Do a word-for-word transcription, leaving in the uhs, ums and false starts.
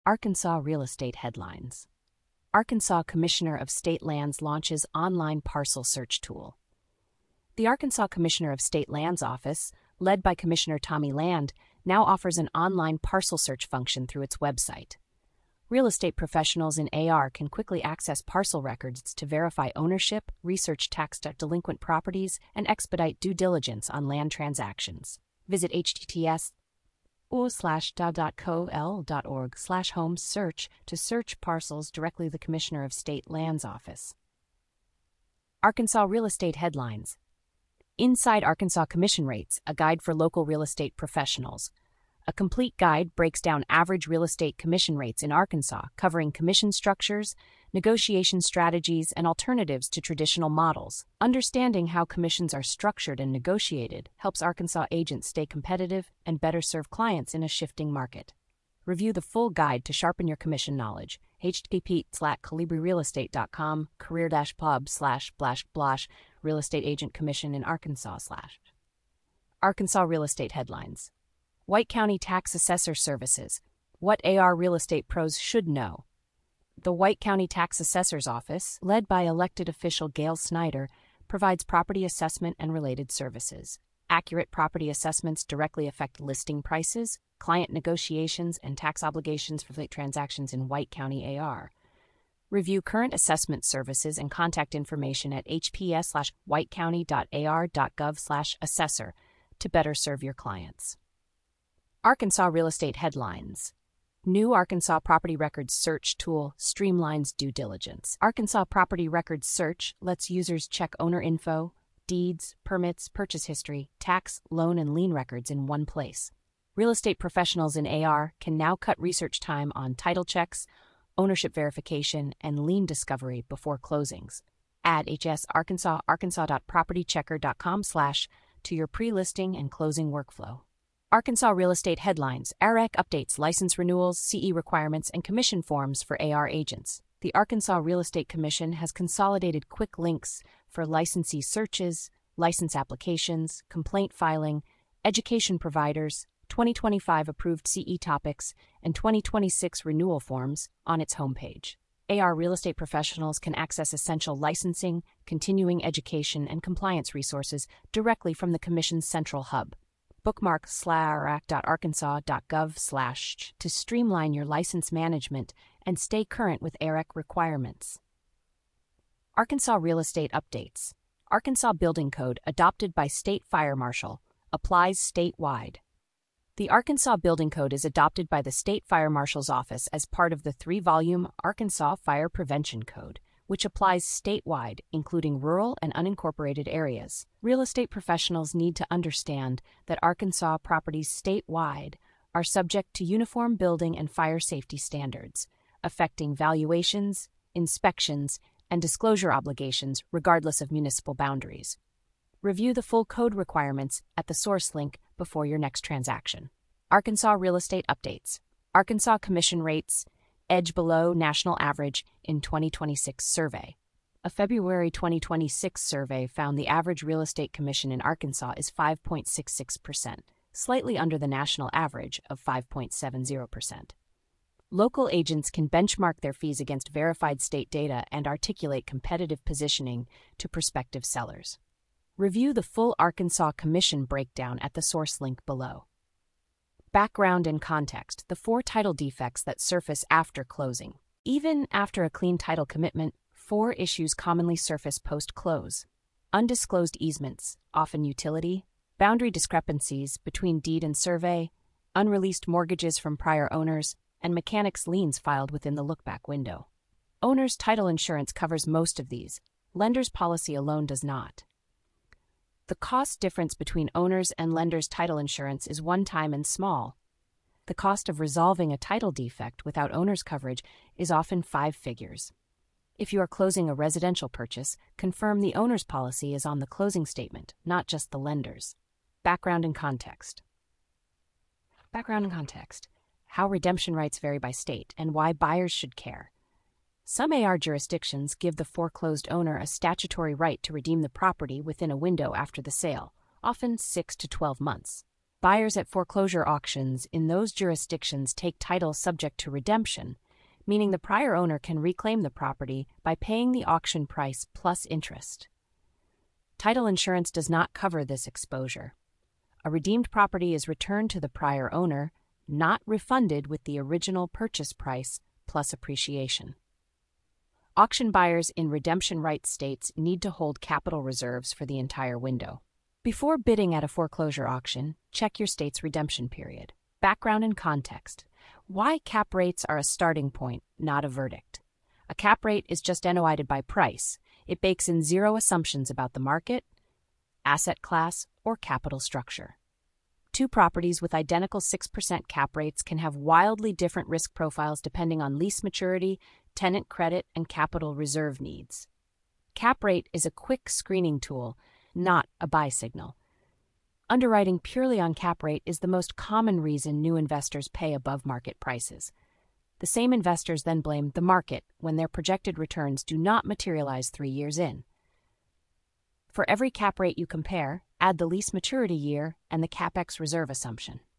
Arkansas real estate headlines. Arkansas Commissioner of State Lands launches online parcel search tool. The Arkansas Commissioner of State Lands office, led by Commissioner Tommy Land, now offers an online parcel search function through its website. Real estate professionals in A R can quickly access parcel records to verify ownership, research tax delinquent properties, and expedite due diligence on land transactions. Visit https slash da.col.org slash home search to search parcels directly the Commissioner of State Lands office. Arkansas real estate headlines. Inside Arkansas Commission Rates, a guide for local real estate professionals. A complete guide breaks down average real estate commission rates in Arkansas, covering commission structures, negotiation strategies, and alternatives to traditional models. Understanding how commissions are structured and negotiated helps Arkansas agents stay competitive and better serve clients in a shifting market. Review the full guide to sharpen your commission knowledge. http slash calibrirealestate.com career dash pub slash blash blash real estate agent commission in Arkansas slash. Arkansas real estate headlines. White County Tax Assessor Services. What A R real estate pros should know. The White County Tax Assessor's Office, led by elected official Gail Snyder, provides property assessment and related services. Accurate property assessments directly affect listing prices, client negotiations, and tax obligations for transactions in White County A R. Review current assessment services and contact information at hps slash whitecounty.ar.gov slash assessor to better serve your clients. Arkansas real estate headlines. New Arkansas Property Records Search tool streamlines due diligence. Arkansas Property Records Search lets users check owner info, deeds, permits, purchase history, tax, loan, and lien records in one place. Real estate professionals in A R can now cut research time on title checks, ownership verification, and lien discovery before closings. Add H S Arkansas arkansas.propertychecker.com slash to your pre-listing and closing workflow. Arkansas Real Estate Headlines. A R E C updates license renewals, C E requirements, and commission forms for A R agents. The Arkansas Real Estate Commission has consolidated quick links for licensee searches, license applications, complaint filing, education providers, twenty twenty-five approved C E topics, and twenty twenty-six renewal forms on its homepage. A R real estate professionals can access essential licensing, continuing education, and compliance resources directly from the Commission's central hub. Bookmark slarac.arkansas.gov slash to streamline your license management and stay current with A R E C requirements. Arkansas Real Estate Updates. Arkansas Building Code, adopted by State Fire Marshal, applies statewide. The Arkansas Building Code is adopted by the State Fire Marshal's Office as part of the three-volume Arkansas Fire Prevention Code, which applies statewide, including rural and unincorporated areas. Real estate professionals need to understand that Arkansas properties statewide are subject to uniform building and fire safety standards, affecting valuations, inspections, and disclosure obligations regardless of municipal boundaries. Review the full code requirements at the source link before your next transaction. Arkansas Real Estate Updates. Arkansas Commission Rates edge below national average in twenty twenty-six survey. A February twenty twenty-six survey found the average real estate commission in Arkansas is five point six six percent, slightly under the national average of five point seven zero percent. Local agents can benchmark their fees against verified state data and articulate competitive positioning to prospective sellers. Review the full Arkansas Commission breakdown at the source link below. Background and context. The four title defects that surface after closing. Even after a clean title commitment, four issues commonly surface post-close. Undisclosed easements, often utility, boundary discrepancies between deed and survey, unreleased mortgages from prior owners, and mechanics' liens filed within the look-back window. Owner's title insurance covers most of these. Lender's policy alone does not. The cost difference between owner's and lender's title insurance is one-time and small. The cost of resolving a title defect without owner's coverage is often five figures. If you are closing a residential purchase, confirm the owner's policy is on the closing statement, not just the lender's. Background and context. Background and context. How redemption rights vary by state and why buyers should care. Some A R jurisdictions give the foreclosed owner a statutory right to redeem the property within a window after the sale, often six to twelve months. Buyers at foreclosure auctions in those jurisdictions take title subject to redemption, meaning the prior owner can reclaim the property by paying the auction price plus interest. Title insurance does not cover this exposure. A redeemed property is returned to the prior owner, not refunded with the original purchase price plus appreciation. Auction buyers in redemption rights states need to hold capital reserves for the entire window. Before bidding at a foreclosure auction, check your state's redemption period. Background and context. Why cap rates are a starting point, not a verdict. A cap rate is just N O I'd by price. It bakes in zero assumptions about the market, asset class, or capital structure. Two properties with identical six percent cap rates can have wildly different risk profiles depending on lease maturity, tenant credit, and capital reserve needs. Cap rate is a quick screening tool, not a buy signal. Underwriting purely on cap rate is the most common reason new investors pay above market prices. The same investors then blame the market when their projected returns do not materialize three years in. For every cap rate you compare, add the lease maturity year and the CapEx reserve assumption.